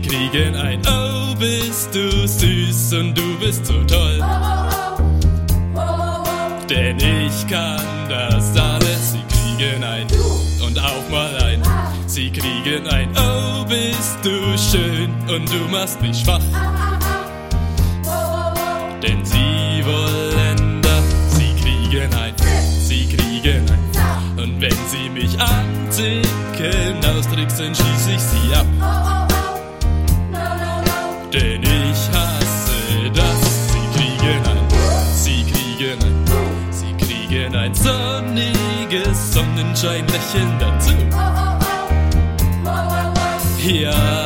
kriegen ein Oh, bist du süß und du bist so toll. Denn ich kann das alles. Sie kriegen ein und auch mal ein. Sie kriegen ein Oh, bist du schön und du machst mich schwach. Denn sie wollen das. Sie kriegen ein. Sie kriegen ein. Und wenn sie mich anticken, austricksen, schieß ich sie ab. Denn ich hasse das. Sie kriegen ein. Sie kriegen ein. Sie kriegen ein sonniges Sonnenscheinlächeln dazu. Ja.